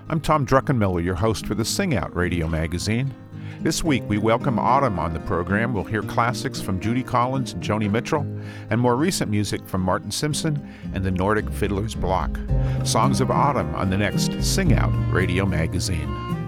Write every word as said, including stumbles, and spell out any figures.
I'm Tom Druckenmiller, your host for the Sing Out Radio magazine. This week we welcome autumn on the program. We'll hear classics from Judy Collins and Joni Mitchell, and more recent music from Martin Simpson and the Nordic Fiddlers Block. Songs of Autumn on the next Sing Out Radio magazine.